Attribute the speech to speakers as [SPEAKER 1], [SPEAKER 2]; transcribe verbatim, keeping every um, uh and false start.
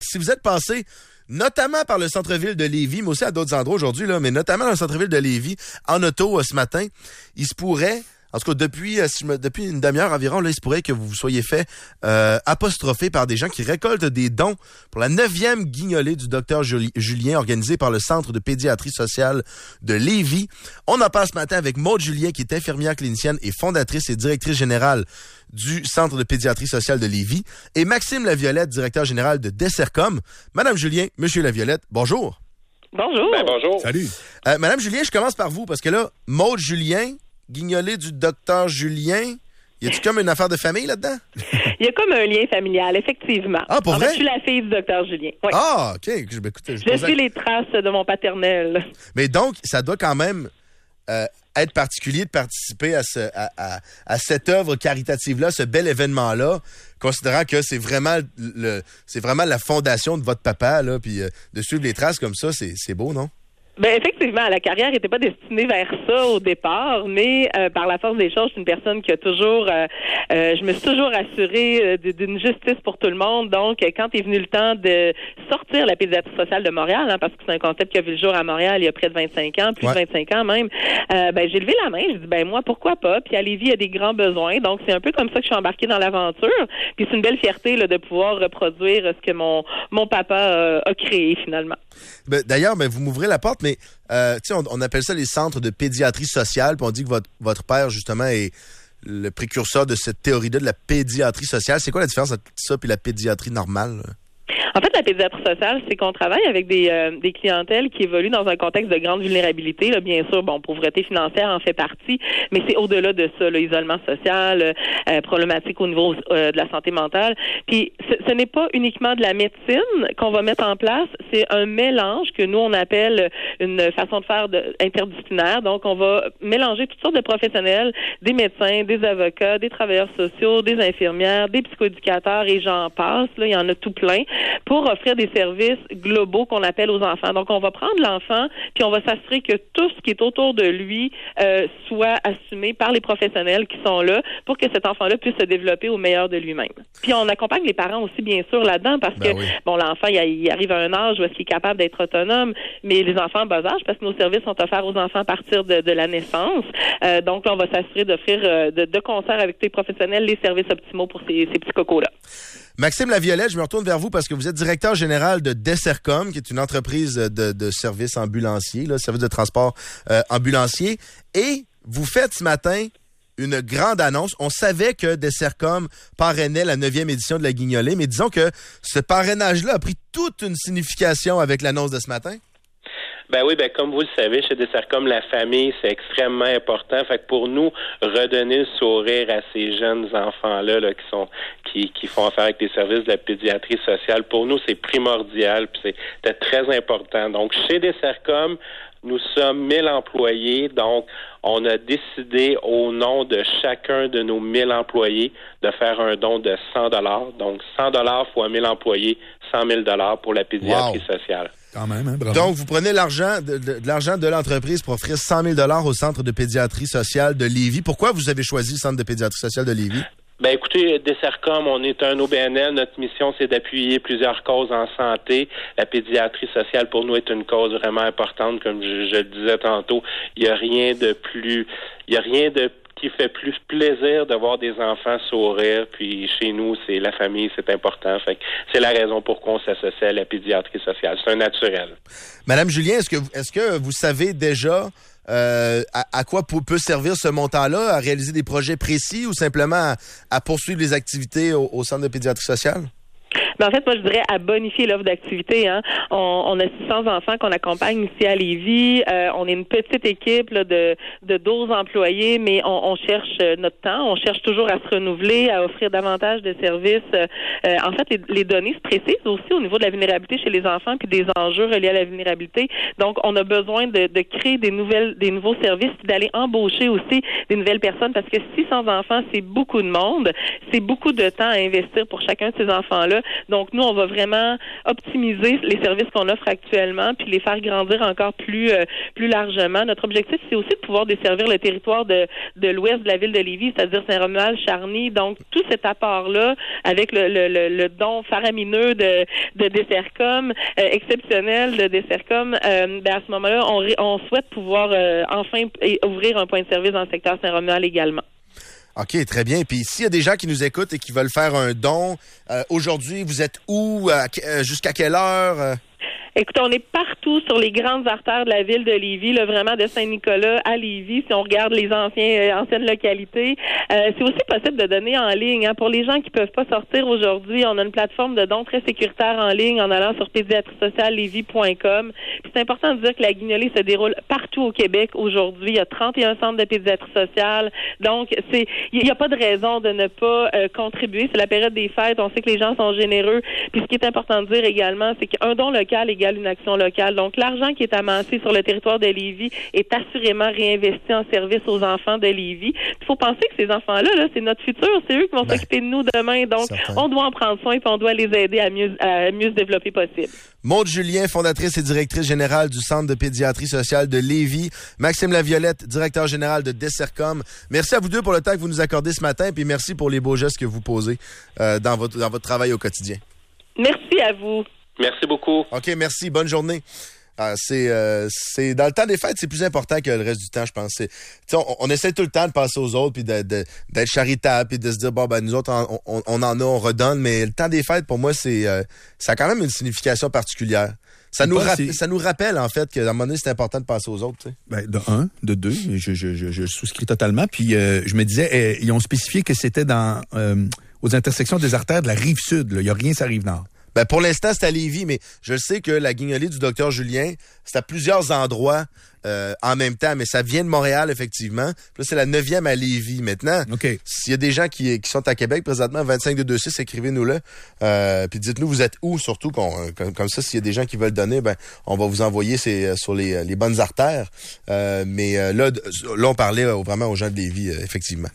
[SPEAKER 1] si vous êtes passé notamment par le centre-ville de Lévis, mais aussi à d'autres endroits aujourd'hui, là, mais notamment dans le centre-ville de Lévis, en auto euh, ce matin, il se pourrait, en tout cas depuis, euh, si je me, depuis une demi-heure environ, là, il se pourrait que vous vous soyez fait euh, apostropher par des gens qui récoltent des dons pour la neuvième guignolée du docteur Juli- Julien, organisée par le Centre de pédiatrie sociale de Lévis. On en parle ce matin avec Maude Julien, qui est infirmière clinicienne et fondatrice et directrice générale du Centre de pédiatrie sociale de Lévis, et Maxime Laviolette, directeur général de Dessercom. Madame Julien, Monsieur Laviolette, bonjour.
[SPEAKER 2] Bonjour.
[SPEAKER 3] Ben, bonjour.
[SPEAKER 1] Salut. Euh, Madame Julien, je commence par vous, parce que là, Maude Julien, guignolée du docteur Julien, y a-tu comme une affaire de famille là-dedans?
[SPEAKER 2] Il y a comme un lien familial, effectivement.
[SPEAKER 1] Ah, pour
[SPEAKER 2] en
[SPEAKER 1] vrai?
[SPEAKER 2] fait, je suis la fille du docteur Julien. Oui.
[SPEAKER 1] Ah, OK. Je, ben, écoutez, je
[SPEAKER 2] je
[SPEAKER 1] posais...
[SPEAKER 2] suis les traces de mon paternel.
[SPEAKER 1] Mais donc, ça doit quand même euh, être particulier de participer à, ce, à, à, à cette œuvre caritative-là, ce bel événement-là, considérant que c'est vraiment le, c'est vraiment la fondation de votre papa, là, puis euh, de suivre les traces comme ça, c'est, c'est beau, non?
[SPEAKER 2] Ben effectivement, la carrière n'était pas destinée vers ça au départ, mais euh, par la force des choses, je suis une personne qui a toujours, euh, euh, je me suis toujours assurée euh, d'une justice pour tout le monde. Donc, quand est venu le temps de sortir la pédiatrie sociale de Montréal, hein, parce que c'est un concept qui a vu le jour à Montréal il y a près de vingt-cinq ans, plus ouais. de vingt-cinq ans même, euh, ben j'ai levé la main, j'ai dit ben moi pourquoi pas. Puis à Lévis, il y a des grands besoins, donc c'est un peu comme ça que je suis embarquée dans l'aventure. Puis c'est une belle fierté là, de pouvoir reproduire ce que mon mon papa euh, a créé finalement.
[SPEAKER 1] Ben, d'ailleurs, ben, vous m'ouvrez la porte, mais euh, on, on appelle ça les centres de pédiatrie sociale, puis on dit que votre, votre père, justement, est le précurseur de cette théorie-là de la pédiatrie sociale. C'est quoi la différence entre ça et la pédiatrie normale, là?
[SPEAKER 2] En fait, la pédiatrie sociale, c'est qu'on travaille avec des, euh, des clientèles qui évoluent dans un contexte de grande vulnérabilité. Là, bien sûr, bon, pauvreté financière en fait partie, mais c'est au-delà de ça, là, isolement social, euh, problématique au niveau euh, de la santé mentale. Puis, ce, ce n'est pas uniquement de la médecine qu'on va mettre en place, c'est un mélange que nous, on appelle une façon de faire de, interdisciplinaire. Donc, on va mélanger toutes sortes de professionnels, des médecins, des avocats, des travailleurs sociaux, des infirmières, des psychoéducateurs et j'en passe. Là, il y en a tout plein, pour offrir des services globaux qu'on appelle aux enfants. Donc, on va prendre l'enfant, puis on va s'assurer que tout ce qui est autour de lui euh, soit assumé par les professionnels qui sont là pour que cet enfant-là puisse se développer au meilleur de lui-même. Puis, on accompagne les parents aussi, bien sûr, là-dedans, parce
[SPEAKER 1] ben
[SPEAKER 2] que,
[SPEAKER 1] oui.
[SPEAKER 2] bon, l'enfant, il, il arrive à un âge où est-ce qu'il est capable d'être autonome, mais les enfants en bas âge, parce que nos services sont offerts aux enfants à partir de, de la naissance. Euh, donc, là, on va s'assurer d'offrir euh, de, de concert avec les professionnels les services optimaux pour ces, ces petits cocos-là.
[SPEAKER 1] Maxime Laviolette, je me retourne vers vous parce que vous êtes directeur général de Dessercom, qui est une entreprise de, de services ambulanciers, là, service de transport euh, ambulancier. Et vous faites ce matin une grande annonce. On savait que Dessercom parrainait la neuvième édition de la Guignolée, mais disons que ce parrainage-là a pris toute une signification avec l'annonce de ce matin.
[SPEAKER 3] Ben oui, ben comme vous le savez, chez Dessercom, la famille, c'est extrêmement important. Fait que pour nous, redonner le sourire à ces jeunes enfants-là là, qui sont qui, qui font affaire avec des services de la pédiatrie sociale, pour nous, c'est primordial, puis c'était très important. Donc, chez Dessercom, nous sommes mille employés, donc on a décidé au nom de chacun de nos mille employés de faire un don de cent dollars. Donc, cent dollars fois mille employés, cent mille dollars pour la pédiatrie wow. sociale.
[SPEAKER 4] Quand même, hein, bravo.
[SPEAKER 1] Donc, vous prenez l'argent de, de, de l'argent de l'entreprise pour offrir cent mille dollars au Centre de pédiatrie sociale de Lévis. Pourquoi vous avez choisi le Centre de pédiatrie sociale de Lévis?
[SPEAKER 3] Ben écoutez, Dessercom, on est un O B N L. Notre mission, c'est d'appuyer plusieurs causes en santé. La pédiatrie sociale, pour nous, est une cause vraiment importante. Comme je, je le disais tantôt, il n'y a rien de plus... Il n'y a rien de qui fait plus plaisir de voir des enfants sourire. Puis chez nous, c'est la famille, c'est important. Fait que c'est la raison pourquoi on s'associe à la pédiatrie sociale. C'est un naturel.
[SPEAKER 1] Madame Julien, est-ce que est-ce que vous savez déjà euh, à, à quoi peut servir ce montant-là, à réaliser des projets précis ou simplement à, à poursuivre les activités au, au Centre de pédiatrie sociale?
[SPEAKER 2] Ben en fait, moi, je dirais à bonifier l'offre d'activité. Hein. On, on a six cents enfants qu'on accompagne ici à Lévis. Euh, on est une petite équipe là, de, de douze employés, mais on, on cherche notre temps. On cherche toujours à se renouveler, à offrir davantage de services. Euh, en fait, les, les données se précisent aussi au niveau de la vulnérabilité chez les enfants puis des enjeux reliés à la vulnérabilité. Donc, on a besoin de, de créer des nouvelles, des nouveaux services puis d'aller embaucher aussi des nouvelles personnes parce que six cents enfants, c'est beaucoup de monde. C'est beaucoup de temps à investir pour chacun de ces enfants-là. Donc, nous, on va vraiment optimiser les services qu'on offre actuellement puis les faire grandir encore plus euh, plus largement. Notre objectif, c'est aussi de pouvoir desservir le territoire de, de l'ouest de la ville de Lévis, c'est-à-dire Saint-Romuald, Charny. Donc, tout cet apport-là, avec le, le, le, le don faramineux de, de Dessercom, euh, exceptionnel de Dessercom, euh, ben à ce moment-là, on, on souhaite pouvoir euh, enfin ouvrir un point de service dans le secteur Saint-Romuald également.
[SPEAKER 1] OK, très bien. Puis s'il y a des gens qui nous écoutent et qui veulent faire un don, euh, aujourd'hui, vous êtes où? Euh, jusqu'à quelle heure? Euh?
[SPEAKER 2] Écoute, on est partout sur les grandes artères de la ville de Lévis, là, vraiment de Saint-Nicolas à Lévis, si on regarde les anciens, euh, anciennes localités. Euh, c'est aussi possible de donner en ligne. Hein. Pour les gens qui peuvent pas sortir aujourd'hui, on a une plateforme de dons très sécuritaire en ligne en allant sur pédiatrie sociale lévis point com. Puis c'est important de dire que la guignolée se déroule partout au Québec aujourd'hui. Il y a trente et un centres de pédiatrie sociale. Donc, c'est il n'y a pas de raison de ne pas euh, contribuer. C'est la période des fêtes. On sait que les gens sont généreux. Puis ce qui est important de dire également, c'est qu'un don local égale une action locale. Donc, l'argent qui est amassé sur le territoire de Lévis est assurément réinvesti en service aux enfants de Lévis. Il faut penser que ces enfants-là, là, c'est notre futur. C'est eux qui vont ben, s'occuper de nous demain. Donc, certain. On doit en prendre soin et on doit les aider à mieux, à mieux se développer possible.
[SPEAKER 1] Maude Julien, fondatrice et directrice générale du Centre de pédiatrie sociale de Lévis. Maxime Laviolette, directeur général de Dessercom. Merci à vous deux pour le temps que vous nous accordez ce matin. Puis merci pour les beaux gestes que vous posez euh, dans votre, dans votre travail au quotidien.
[SPEAKER 2] Merci à vous.
[SPEAKER 3] Merci beaucoup.
[SPEAKER 1] OK, merci. Bonne journée. Ah, c'est, euh, c'est dans le temps des fêtes, c'est plus important que le reste du temps, je pense. C'est, on, on essaie tout le temps de passer aux autres, puis de, de, d'être charitable, puis de se dire bon ben nous autres on, on, on en a, on redonne. Mais le temps des fêtes, pour moi, c'est euh, ça a quand même une signification particulière. Ça nous, ra- ça nous rappelle en fait qu'à un moment donné, c'est important de passer aux autres. Tu sais.
[SPEAKER 4] Ben, de un, de deux, je, je, je, je souscris totalement. Puis euh, je me disais, euh, ils ont spécifié que c'était dans euh, aux intersections des artères de la rive sud. Il y a rien sur la rive nord.
[SPEAKER 1] Ben pour l'instant, c'est à Lévis, mais je sais que la guignolée du docteur Julien, c'est à plusieurs endroits euh, en même temps, mais ça vient de Montréal, effectivement. Puis là, c'est la neuvième à Lévis. Maintenant,
[SPEAKER 4] okay.
[SPEAKER 1] S'il y a des gens qui, qui sont à Québec présentement, vingt-cinq deux deux six, écrivez-nous-le. Euh, puis dites-nous, vous êtes où, surtout, qu'on, comme, comme ça, s'il y a des gens qui veulent donner, ben on va vous envoyer ces, sur les, les bonnes artères. Euh, mais euh, là, là, on parlait euh, vraiment aux gens de Lévis, euh, effectivement.